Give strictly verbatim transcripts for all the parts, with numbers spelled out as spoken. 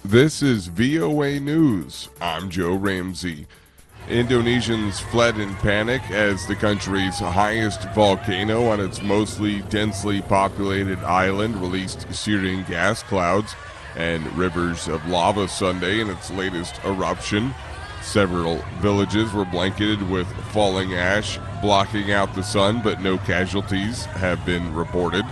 This is V O A News. I'm Joe Ramsey. Indonesians fled in panic as the country's highest volcano on its mostly densely populated island released searing gas clouds and rivers of lava Sunday in its latest eruption. Several villages were blanketed with falling ash, blocking out the sun, but no casualties have been reported.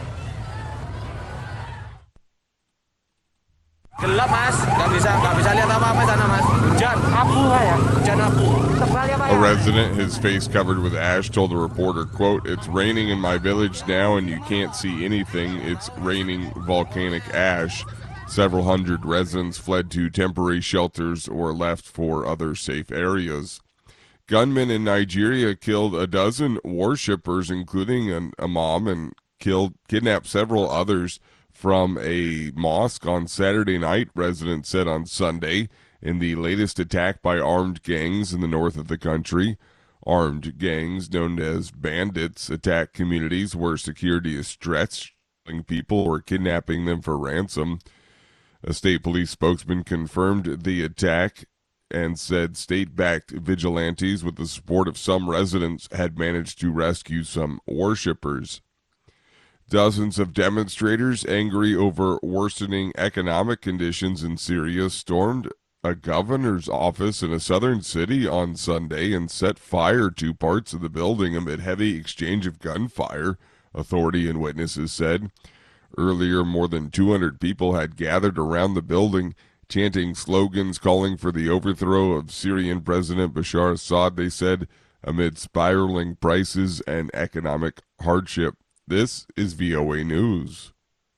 Gelap mas, nggak bisa nggak bisa lihat apa-apa sana mas. Hujan, abu ya, hujan abu. A resident, his face covered with ash, told the reporter, quote, "It's raining in my village now and you can't see anything. It's raining volcanic ash." Several hundred residents fled to temporary shelters or left for other safe areas. Gunmen in Nigeria killed a dozen worshippers, including an imam, and killed, kidnapped several others from a mosque on Saturday night, residents said on Sunday, in the latest attack by armed gangs in the north of the country. Armed gangs known as bandits attack communities where security is stretched, people or kidnapping them for ransom. A state police spokesman confirmed the attack and said state-backed vigilantes with the support of some residents had managed to rescue some worshippers. Dozens of demonstrators, angry over worsening economic conditions in Syria, stormed a governor's office in a southern city on Sunday and set fire to parts of the building amid heavy exchange of gunfire, authority and witnesses said. Earlier, more than two hundred people had gathered around the building, chanting slogans calling for the overthrow of Syrian President Bashar Assad, they said, amid spiraling prices and economic hardship. This is V O A News.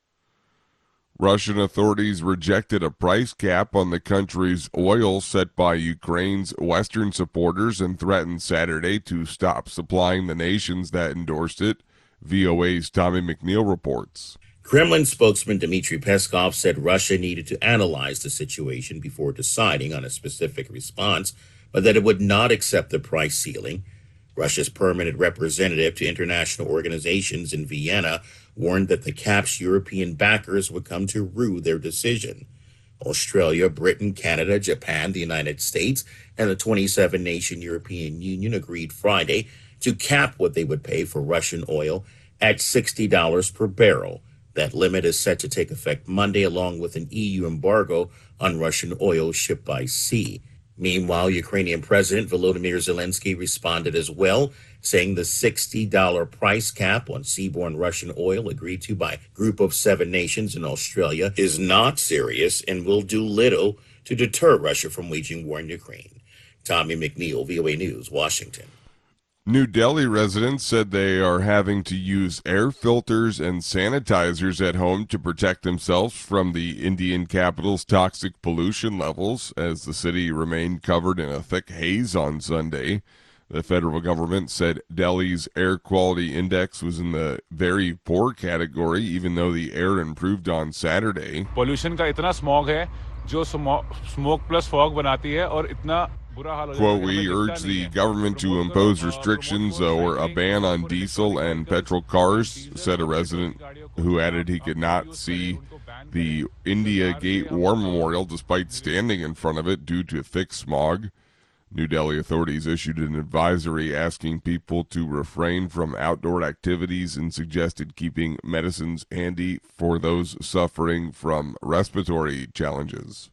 Russian authorities rejected a price cap on the country's oil set by Ukraine's Western supporters and threatened Saturday to stop supplying the nations that endorsed it. V O A's Tommy McNeil reports. Kremlin spokesman Dmitry Peskov said Russia needed to analyze the situation before deciding on a specific response, but that it would not accept the price ceiling. Russia's permanent representative to international organizations in Vienna warned that the cap's European backers would come to rue their decision. Australia, Britain, Canada, Japan, the United States, and the twenty-seven nation European Union agreed Friday to cap what they would pay for Russian oil at sixty dollars per barrel. That limit is set to take effect Monday, along with an E U embargo on Russian oil shipped by sea. Meanwhile, Ukrainian President Volodymyr Zelensky responded as well, saying the sixty dollars price cap on seaborne Russian oil agreed to by a group of seven nations in Australia is not serious and will do little to deter Russia from waging war in Ukraine. Tommy McNeil, V O A News, Washington. New Delhi residents said they are having to use air filters and sanitizers at home to protect themselves from the Indian capital's toxic pollution levels as the city remained covered in a thick haze on Sunday. The federal government said Delhi's air quality index was in the very poor category, even though the air improved on Saturday. Pollution का इतना smog है जो smoke plus fog बनाती है और इतना Quote, we urge the government to impose restrictions or a ban on diesel and petrol cars, said a resident who added he could not see the India Gate War Memorial despite standing in front of it due to thick smog. New Delhi authorities issued an advisory asking people to refrain from outdoor activities and suggested keeping medicines handy for those suffering from respiratory challenges.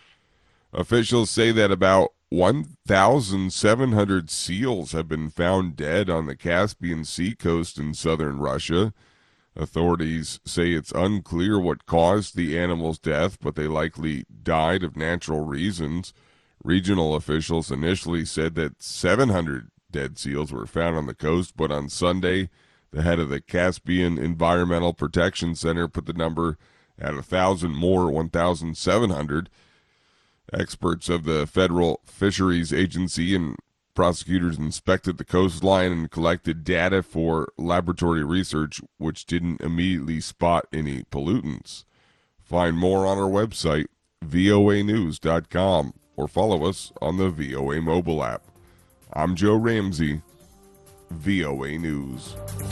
Officials say that about one thousand seven hundred seals have been found dead on the Caspian Sea coast in southern Russia. Authorities say it's unclear what caused the animals' death, but they likely died of natural reasons. Regional officials initially said that seven hundred dead seals were found on the coast, but on Sunday, the head of the Caspian Environmental Protection Center put the number at one thousand more, one thousand seven hundred. Experts of the Federal Fisheries Agency and prosecutors inspected the coastline and collected data for laboratory research, which didn't immediately spot any pollutants. Find more on our website, V O A news dot com, or follow us on the V O A mobile app. I'm Joe Ramsey, V O A News.